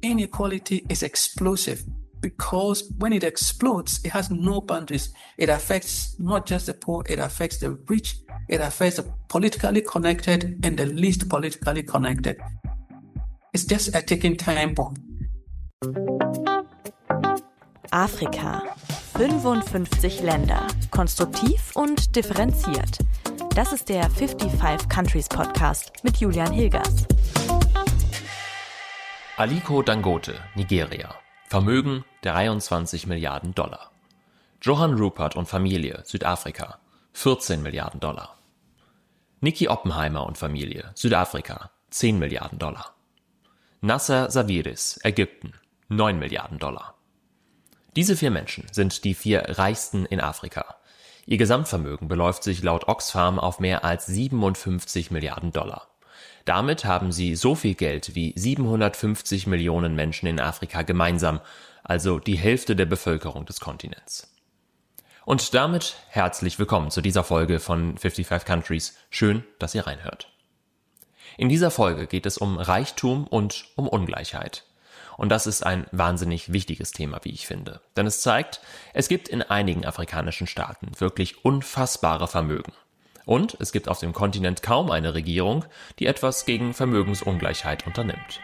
inequality is explosive because when it explodes, it has no boundaries. It affects not just the poor, it affects the rich, it affects the politically connected and the least politically connected. It's just a ticking time bomb. Afrika. 55 Länder. Konstruktiv und differenziert. Das ist der 55 Countries Podcast mit Julian Hilgers. Aliko Dangote, Nigeria. Vermögen 23 Milliarden Dollar. Johann Rupert und Familie, Südafrika. 14 Milliarden Dollar. Nicky Oppenheimer und Familie, Südafrika. 10 Milliarden Dollar. Nasser Sawiris, Ägypten. 9 Milliarden Dollar. Diese 4 Menschen sind die 4 reichsten in Afrika. Ihr Gesamtvermögen beläuft sich laut Oxfam auf mehr als 57 Milliarden Dollar. Damit haben sie so viel Geld wie 750 Millionen Menschen in Afrika gemeinsam, also die Hälfte der Bevölkerung des Kontinents. Und damit herzlich willkommen zu dieser Folge von 55 Countries. Schön, dass ihr reinhört. In dieser Folge geht es um Reichtum und um Ungleichheit. Und das ist ein wahnsinnig wichtiges Thema, wie ich finde. Denn es zeigt, es gibt in einigen afrikanischen Staaten wirklich unfassbare Vermögen. Und es gibt auf dem Kontinent kaum eine Regierung, die etwas gegen Vermögensungleichheit unternimmt.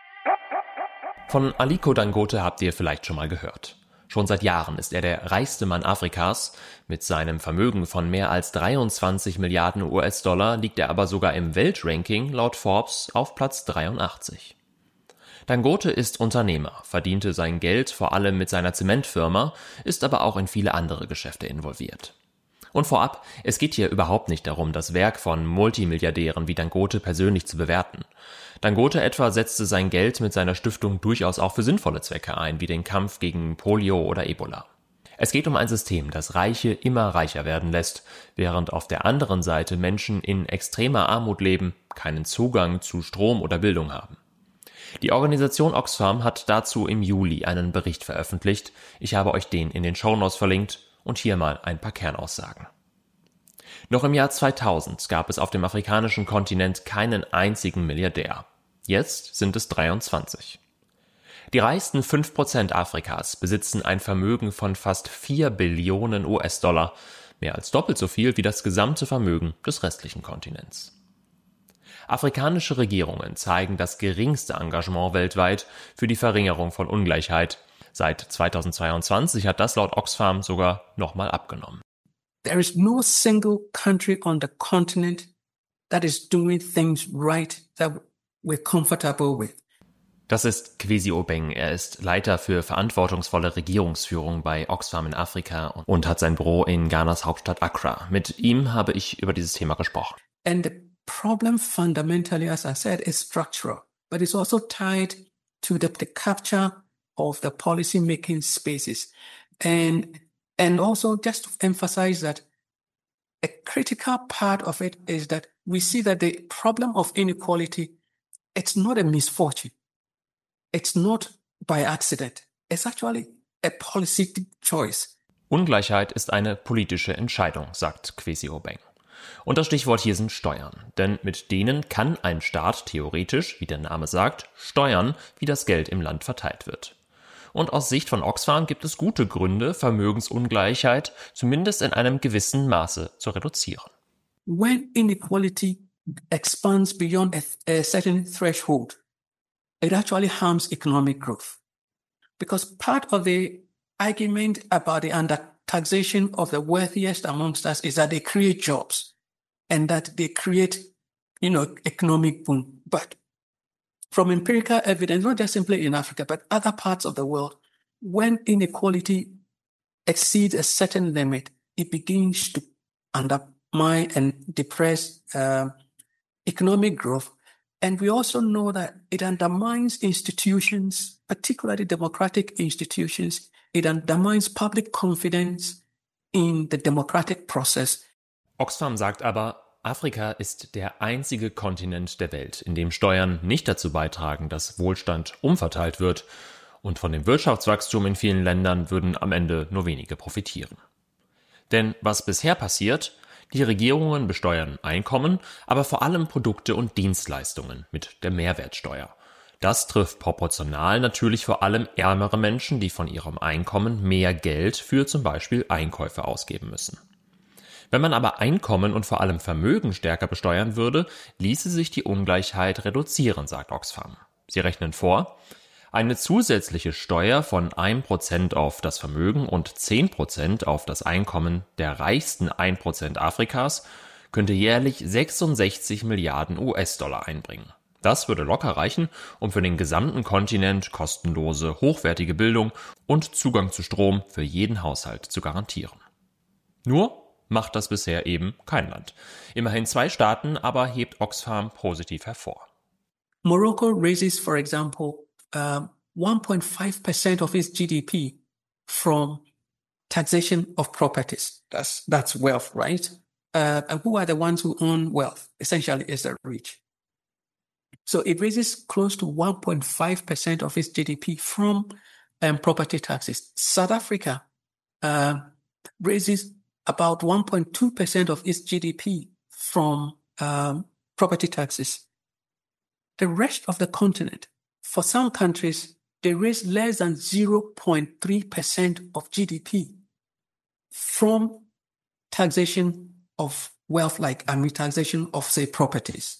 Von Aliko Dangote habt ihr vielleicht schon mal gehört. Schon seit Jahren ist er der reichste Mann Afrikas. Mit seinem Vermögen von mehr als 23 Milliarden US-Dollar liegt er aber sogar im Weltranking laut Forbes auf Platz 83. Dangote ist Unternehmer, verdiente sein Geld vor allem mit seiner Zementfirma, ist aber auch in viele andere Geschäfte involviert. Und vorab, es geht hier überhaupt nicht darum, das Werk von Multimilliardären wie Dangote persönlich zu bewerten. Dangote etwa setzte sein Geld mit seiner Stiftung durchaus auch für sinnvolle Zwecke ein, wie den Kampf gegen Polio oder Ebola. Es geht um ein System, das Reiche immer reicher werden lässt, während auf der anderen Seite Menschen in extremer Armut leben, keinen Zugang zu Strom oder Bildung haben. Die Organisation Oxfam hat dazu im Juli einen Bericht veröffentlicht. Ich habe euch den in den Shownotes verlinkt und hier mal ein paar Kernaussagen. Noch im Jahr 2000 gab es auf dem afrikanischen Kontinent keinen einzigen Milliardär. Jetzt sind es 23. Die reichsten 5% Afrikas besitzen ein Vermögen von fast 4 Billionen US-Dollar, mehr als doppelt so viel wie das gesamte Vermögen des restlichen Kontinents. Afrikanische Regierungen zeigen das geringste Engagement weltweit für die Verringerung von Ungleichheit. Seit 2022 hat das laut Oxfam sogar nochmal abgenommen. There is no single country on the continent that is doing things right that we're comfortable with. Das ist Kwesi Obeng. Er ist Leiter für verantwortungsvolle Regierungsführung bei Oxfam in Afrika und hat sein Büro in Ghanas Hauptstadt Accra. Mit ihm habe ich über dieses Thema gesprochen. And the problem fundamentally, as I said, is structural, but it's also tied to the capture of the policy-making spaces. And also just to emphasize that a critical part of it is that we see that the problem of inequality, it's not a misfortune. It's not by accident. It's actually a policy choice. Ungleichheit ist eine politische Entscheidung, sagt Kwesi Obeng. Und das Stichwort hier sind Steuern. Denn mit denen kann ein Staat theoretisch, wie der Name sagt, steuern, wie das Geld im Land verteilt wird. Und aus Sicht von Oxfam gibt es gute Gründe, Vermögensungleichheit zumindest in einem gewissen Maße zu reduzieren. When inequality expands beyond a certain threshold, it actually harms economic growth. Because part of the argument about the under-taxation of the wealthiest amongst us is that they create jobs and that they create, economic boom. But from empirical evidence, not just simply in Africa, but other parts of the world, when inequality exceeds a certain limit, it begins to undermine and depress economic growth. And we also know that it undermines institutions, particularly democratic institutions. It undermines public confidence in the democratic process. Oxfam sagt aber, Afrika ist der einzige Kontinent der Welt, in dem Steuern nicht dazu beitragen, dass Wohlstand umverteilt wird, und von dem Wirtschaftswachstum in vielen Ländern würden am Ende nur wenige profitieren. Denn was bisher passiert, die Regierungen besteuern Einkommen, aber vor allem Produkte und Dienstleistungen mit der Mehrwertsteuer. Das trifft proportional natürlich vor allem ärmere Menschen, die von ihrem Einkommen mehr Geld für zum Beispiel Einkäufe ausgeben müssen. Wenn man aber Einkommen und vor allem Vermögen stärker besteuern würde, ließe sich die Ungleichheit reduzieren, sagt Oxfam. Sie rechnen vor, eine zusätzliche Steuer von 1% auf das Vermögen und 10% auf das Einkommen der reichsten 1% Afrikas könnte jährlich 66 Milliarden US-Dollar einbringen. Das würde locker reichen, um für den gesamten Kontinent kostenlose, hochwertige Bildung und Zugang zu Strom für jeden Haushalt zu garantieren. Nur macht das bisher eben kein Land. Immerhin 2 Staaten aber hebt Oxfam positiv hervor. Morocco raises, for example, 1.5% of its GDP from taxation of properties. That's wealth, right? And who are the ones who own wealth? Essentially, is the rich. So it raises close to 1.5% of its GDP from property taxes. South Africa raises about 1.2% of its GDP from property taxes. The rest of the continent, for some countries, they raise less than 0.3% of GDP from taxation of wealth, taxation of, say, properties.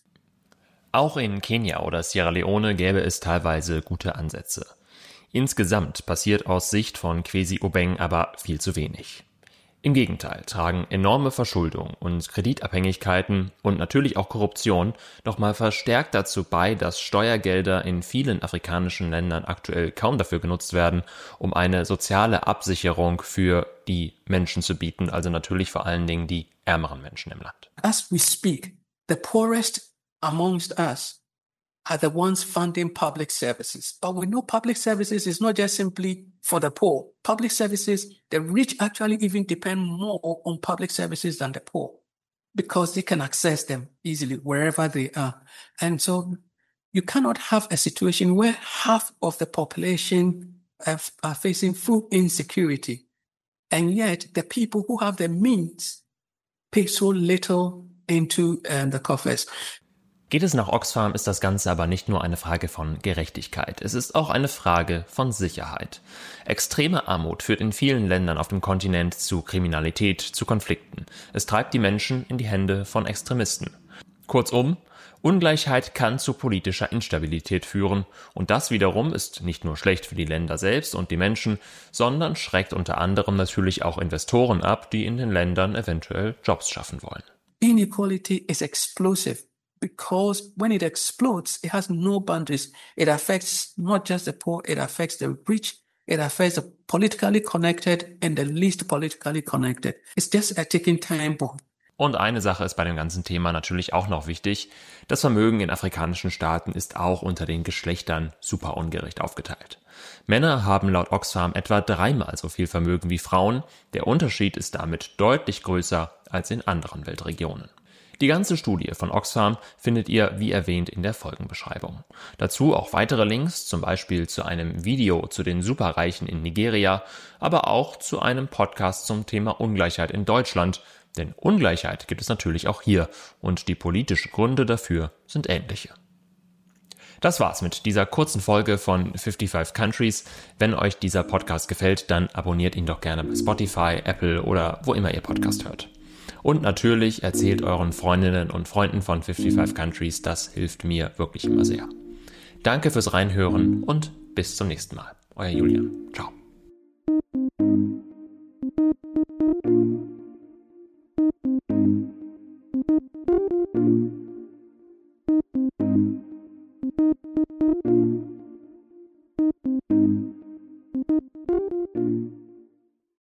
Auch in Kenia oder Sierra Leone gäbe es teilweise gute Ansätze. Insgesamt passiert aus Sicht von Kwesi Obeng aber viel zu wenig. Im Gegenteil tragen enorme Verschuldung und Kreditabhängigkeiten und natürlich auch Korruption nochmal verstärkt dazu bei, dass Steuergelder in vielen afrikanischen Ländern aktuell kaum dafür genutzt werden, um eine soziale Absicherung für die Menschen zu bieten, also natürlich vor allen Dingen die ärmeren Menschen im Land. As we speak, the poorest amongst us are the ones funding public services. But we know public services is not just simply for the poor. Public services, the rich actually even depend more on public services than the poor because they can access them easily wherever they are. And so you cannot have a situation where half of the population are facing food insecurity. And yet the people who have the means pay so little into the coffers. Geht es nach Oxfam, ist das Ganze aber nicht nur eine Frage von Gerechtigkeit. Es ist auch eine Frage von Sicherheit. Extreme Armut führt in vielen Ländern auf dem Kontinent zu Kriminalität, zu Konflikten. Es treibt die Menschen in die Hände von Extremisten. Kurzum, Ungleichheit kann zu politischer Instabilität führen. Und das wiederum ist nicht nur schlecht für die Länder selbst und die Menschen, sondern schreckt unter anderem natürlich auch Investoren ab, die in den Ländern eventuell Jobs schaffen wollen. Inequality is explosive. Because when it explodes, it has no boundaries. It affects not just the poor, it affects the rich, it affects the politically connected and the least politically connected. It's just a ticking time bomb. Und eine Sache ist bei dem ganzen Thema natürlich auch noch wichtig. Das Vermögen in afrikanischen Staaten ist auch unter den Geschlechtern super ungerecht aufgeteilt. Männer haben laut Oxfam etwa 3-mal so viel Vermögen wie Frauen. Der Unterschied ist damit deutlich größer als in anderen Weltregionen. Die ganze Studie von Oxfam findet ihr, wie erwähnt, in der Folgenbeschreibung. Dazu auch weitere Links, zum Beispiel zu einem Video zu den Superreichen in Nigeria, aber auch zu einem Podcast zum Thema Ungleichheit in Deutschland. Denn Ungleichheit gibt es natürlich auch hier und die politischen Gründe dafür sind ähnliche. Das war's mit dieser kurzen Folge von 55 Countries. Wenn euch dieser Podcast gefällt, dann abonniert ihn doch gerne bei Spotify, Apple oder wo immer ihr Podcast hört. Und natürlich erzählt euren Freundinnen und Freunden von 55 Countries, das hilft mir wirklich immer sehr. Danke fürs Reinhören und bis zum nächsten Mal. Euer Julian. Ciao.